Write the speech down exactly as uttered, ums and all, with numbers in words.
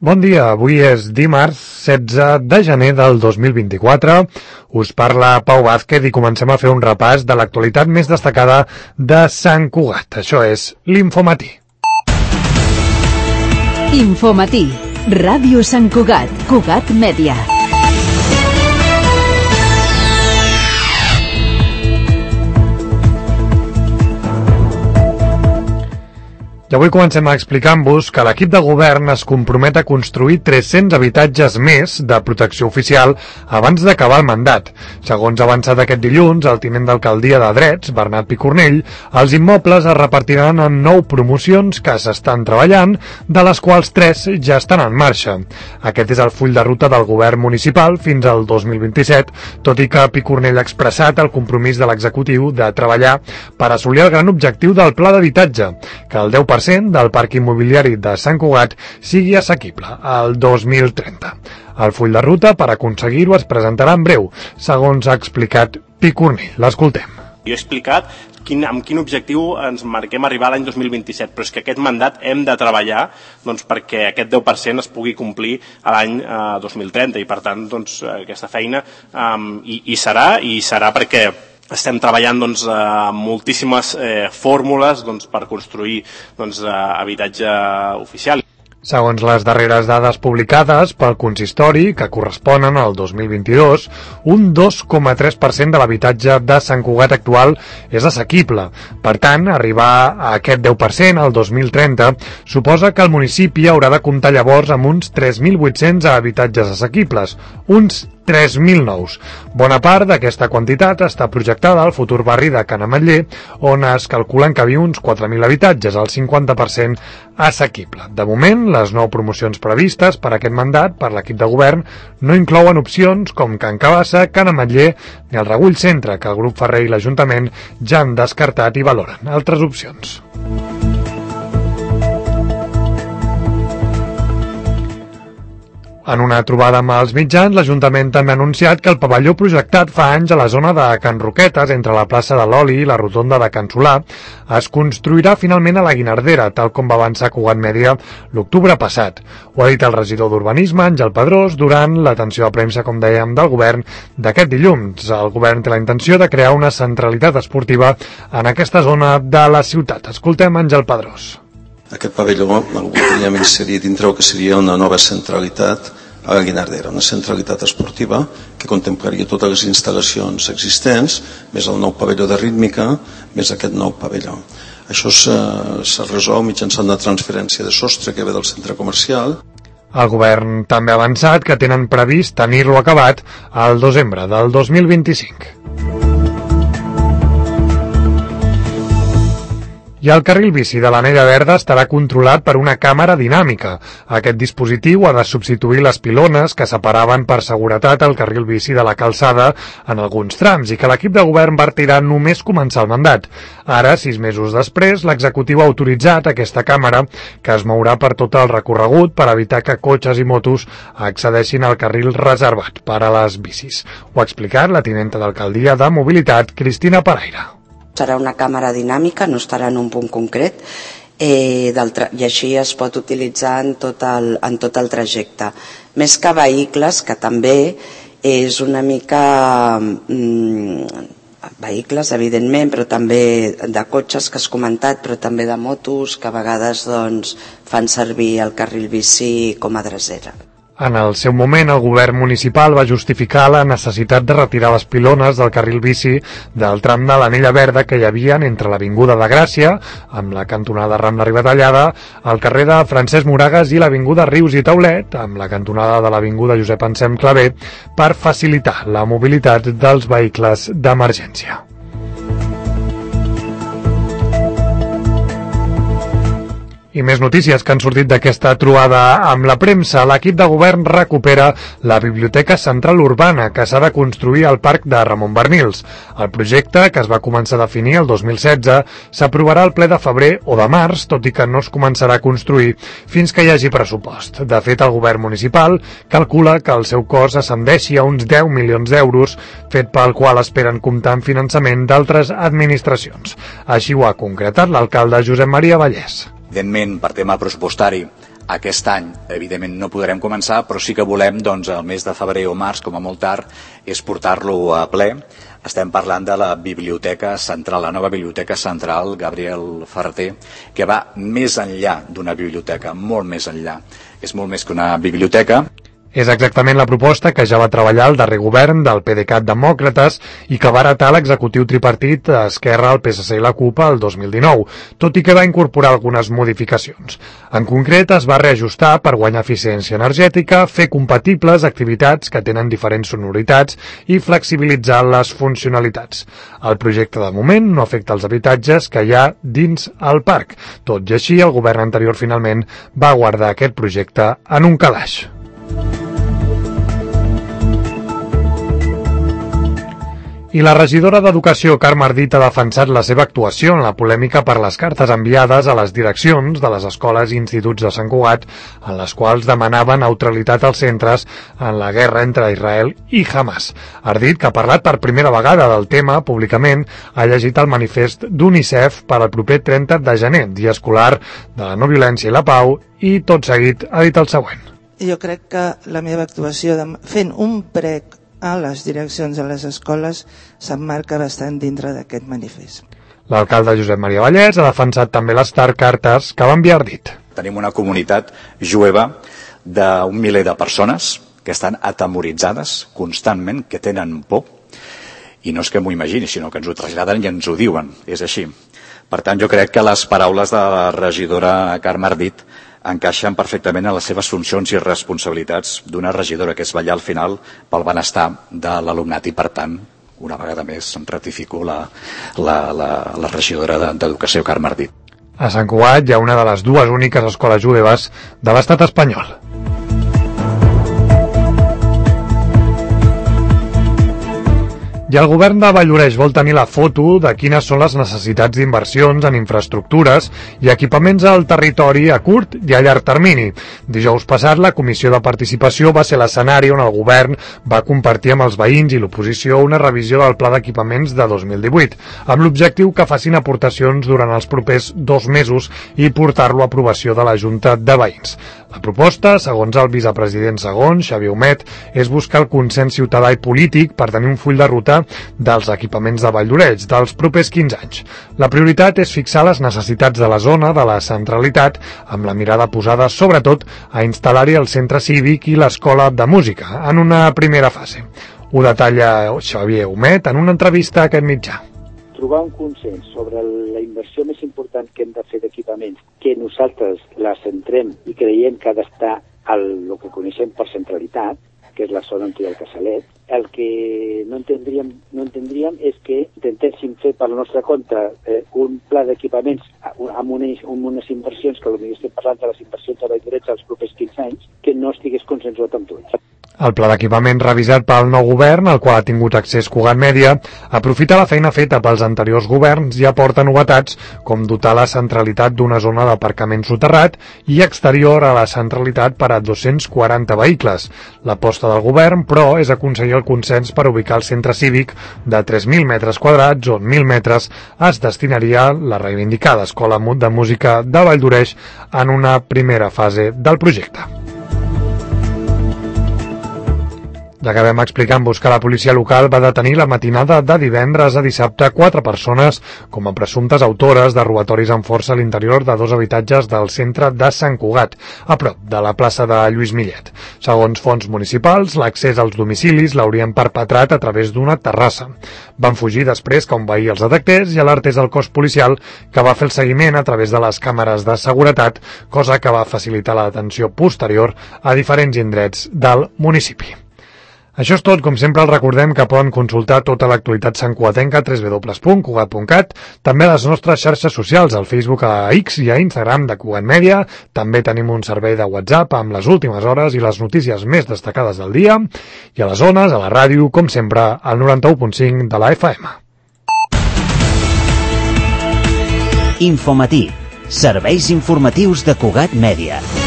Bon dia, avui és dimarts setze de gener del dos mil vint-i-quatre. Us parla Pau Vázquez i comencem a fer un repàs de l'actualitat més destacada de Sant Cugat. Això és l'Infomatí. Infomatí, Ràdio Sant Cugat, Cugat Mèdia. I avui comencem explicant-vos que l'equip de govern es compromet a construir tres-cents habitatges més de protecció oficial abans d'acabar el mandat. Segons ha avançat aquest dilluns, el tinent d'alcaldia de Drets, Bernat Picornell, els immobles es repartiran en nou promocions que s'estan treballant, de les quals tres ja estan en marxa. Aquest és el full de ruta del govern municipal fins al dos mil vint-i-set, tot i que Picornell ha expressat el compromís de l'executiu de treballar per assolir el gran objectiu del pla d'habitatge, que el deu per cent del parc immobiliari de Sant Cugat sigui assequible al dos mil trenta. El full de ruta per aconseguir-ho es presentarà en breu, segons ha explicat Picornell. L'escoltem. Jo he explicat quin, amb quin objectiu ens marquem arribar a l'any dos mil vint-i-set, però és que aquest mandat hem de treballar doncs, perquè aquest deu per cent es pugui complir a l'any eh, dos mil trenta i per tant doncs, aquesta feina eh, hi, hi serà i hi serà perquè estem treballant doncs, eh, moltíssimes eh, fórmules doncs, per construir doncs, eh, habitatge oficial. Segons les darreres dades publicades pel consistori, que corresponen al dos mil vint-i-dos, un dos coma tres per cent de l'habitatge de Sant Cugat actual és assequible. Per tant, arribar a aquest deu per cent al dos mil trenta suposa que el municipi haurà de comptar llavors amb uns tres mil vuit-cents habitatges assequibles, uns tres mil nous. Bona part d'aquesta quantitat està projectada al futur barri de Can Ametller, on es calculen que viu uns quatre mil habitatges, el cinquanta per cent assequible. De moment, les nou promocions previstes per aquest mandat per l'equip de govern no inclouen opcions com Can Cabassa, Can Ametller ni el Regull Centre, que el grup Ferrer i l'Ajuntament ja han descartat i valoren altres opcions. En una trobada amb els mitjans, l'Ajuntament també ha anunciat que el pavelló projectat fa anys a la zona de Can Roquetes, entre la plaça de l'Oli i la rotonda de Can Solà, es construirà finalment a la Guinardera, tal com va avançar Cugat Mèdia l'octubre passat. Ho ha dit el regidor d'Urbanisme, Àngel Pedrós, durant l'atenció a premsa, com dèiem, del govern d'aquest dilluns. El govern té la intenció de crear una centralitat esportiva en aquesta zona de la ciutat. Escoltem Àngel Pedrós. Aquest pavelló el voldríem inserir dintre el que seria una nova centralitat a la Guinardera, una centralitat esportiva que contemplaria totes les instal·lacions existents, més el nou pavelló de rítmica, més aquest nou pavelló. Això se resol mitjançant una transferència de sostre que ve del centre comercial. El govern també ha avançat que tenen previst tenir-lo acabat al desembre del dos mil vint-i-cinc. I el carril bici de l'Anella Verda estarà controlat per una càmera dinàmica. Aquest dispositiu ha de substituir les pilones que separaven per seguretat el carril bici de la calçada en alguns trams i que l'equip de govern va retirar només començar el mandat. Ara, sis mesos després, l'executiu ha autoritzat aquesta càmera que es mourà per tot el recorregut per evitar que cotxes i motos accedeixin al carril reservat per a les bicis. Ho ha explicat la tinenta d'alcaldia de Mobilitat, Cristina Paraire. Serà una càmera dinàmica, no estarà en un punt concret, eh, i així es pot utilitzar en tot, el, en tot el trajecte. Més que vehicles, que també és una mica mm, vehicles, evidentment, però també de cotxes que has comentat, però també de motos, que a vegades doncs, fan servir el carril bici com a drecera. En el seu moment, el govern municipal va justificar la necessitat de retirar les pilones del carril bici del tram de l'Anella Verda que hi havia entre l'Avinguda de Gràcia, amb la cantonada Rambla Ribatallada, el carrer de Francesc Moragas i l'Avinguda Rius i Taulet, amb la cantonada de l'Avinguda Josep Anselm Clavé, per facilitar la mobilitat dels vehicles d'emergència. I més notícies que han sortit d'aquesta trobada amb la premsa. L'equip de govern recupera la Biblioteca Central Urbana, que s'ha de construir al Parc de Ramon Barnils. El projecte, que es va començar a definir el dos mil setze, s'aprovarà al ple de febrer o de març, tot i que no es començarà a construir fins que hi hagi pressupost. De fet, el govern municipal calcula que el seu cost ascendeixi a uns deu milions d'euros, fet pel qual esperen comptar amb finançament d'altres administracions. Així ho ha concretat l'alcalde Josep Maria Vallès. Evidentment, per tema pressupostari, Aquest any, evidentment, no podrem començar, però sí que volem, doncs, el mes de febrer o març, com a molt tard, és portar-lo a ple. Estem parlant de la Biblioteca Central, la nova Biblioteca Central Gabriel Ferrater, que va més enllà d'una biblioteca, molt més enllà. És molt més que una biblioteca. És exactament la proposta que ja va treballar el darrer govern del PDeCAT Demòcrates i que va heretar l'executiu tripartit a Esquerra, el P S C i la CUP el dos mil dinou, tot i que va incorporar algunes modificacions. En concret, es va reajustar per guanyar eficiència energètica, fer compatibles activitats que tenen diferents sonoritats i flexibilitzar les funcionalitats. El projecte de moment no afecta els habitatges que hi ha dins el parc. Tot i així, el govern anterior finalment va guardar aquest projecte en un calaix. I la regidora d'Educació, Carme Ardit, ha defensat la seva actuació en la polèmica per les cartes enviades a les direccions de les escoles i instituts de Sant Cugat, en les quals demanava neutralitat als centres en la guerra entre Israel i Hamas. Ardit, que ha parlat per primera vegada del tema públicament, ha llegit el manifest d'UNICEF per al proper trenta de gener, dia escolar de la no violència i la pau, i tot seguit ha dit el següent. Jo crec que la meva actuació de, fent un prec a les direccions de les escoles s'emmarca bastant dintre d'aquest manifest. L'alcalde Josep Maria Vallès ha defensat també les cartes que va enviar Ardit. Tenim una comunitat jueva d'un miler de persones que estan atemoritzades constantment, que tenen por, i no és que m'ho imagini, sinó que ens ho traslladen i ens ho diuen, és així. Per tant, jo crec que les paraules de la regidora Carme Ardit encaixen perfectament en les seves funcions i responsabilitats d'una regidora, que és vetllar al final pel benestar de l'alumnat, i per tant, una vegada més, ratifico la, la, la, la regidora d'Educació, Carme Ardit. A Sant Cugat hi ha una de les dues úniques escoles jueves de l'estat espanyol. I el govern de Valldoreix vol tenir la foto de quines són les necessitats d'inversions en infraestructures i equipaments al territori a curt i a llarg termini. Dijous passat, la Comissió de Participació va ser l'escenari on el govern va compartir amb els veïns i l'oposició una revisió del pla d'equipaments de dos mil divuit, amb l'objectiu que facin aportacions durant els propers dos mesos i portar-lo a aprovació de la Junta de Veïns. La proposta, segons el vicepresident segon, Xavier Humet, és buscar el consens ciutadà i polític per tenir un full de ruta dels equipaments de Valldoreix dels propers quinze anys. La prioritat és fixar les necessitats de la zona de la centralitat, amb la mirada posada sobretot a instal·lar-hi el centre cívic i l'escola de música en una primera fase. Ho detalla Xavier Humet en una entrevista a aquest mitjà. Trobar un consens sobre la inversió més important que hem de fer d'equipaments, que nosaltres la centrem i creiem que ha d'estar al el que coneixem per centralitat, que és la zona on hi ha el Casalet. El que no entendríem, no entendríem és que intentéssim fer per la nostra compte eh, un pla d'equipaments amb unes, amb unes inversions, que potser estem parlant de les inversions de Valldoreix als propers quinze anys, que no estigués consensuat amb tots. El pla d'equipament revisat pel nou govern, al qual ha tingut accés Cugat Mèdia, aprofita la feina feta pels anteriors governs i aporta novetats com dotar la centralitat d'una zona d'aparcament soterrat i exterior a la centralitat per a dos-cents quaranta vehicles. L'aposta del govern, però, és aconseguir el consens per ubicar el centre cívic de tres mil metres quadrats, on mil metres es destinaria a la reivindicada Escola de Música de Valldoreix en una primera fase del projecte. Ja acabem explicant-vos que la policia local va detenir la matinada de divendres a dissabte quatre persones com a presumptes autores de robatoris amb força a l'interior de dos habitatges del centre de Sant Cugat, a prop de la plaça de Lluís Millet. Segons fonts municipals, l'accés als domicilis l'haurien perpetrat a través d'una terrassa. Van fugir després que un veí els detectés i alertés el cos policial, que va fer el seguiment a través de les càmeres de seguretat, cosa que va facilitar la detenció posterior a diferents indrets del municipi. Això és tot, com sempre els recordem que poden consultar tota l'actualitat santcugatenca a w w w punt cugat punt cat, també a les nostres xarxes socials, al Facebook, a X i a Instagram de Cugat Mèdia, també tenim un servei de WhatsApp amb les últimes hores i les notícies més destacades del dia, i a les zones, a la ràdio, com sempre, al noranta-u punt cinc de la F M. Infomatí, serveis informatius de Cugat Mèdia.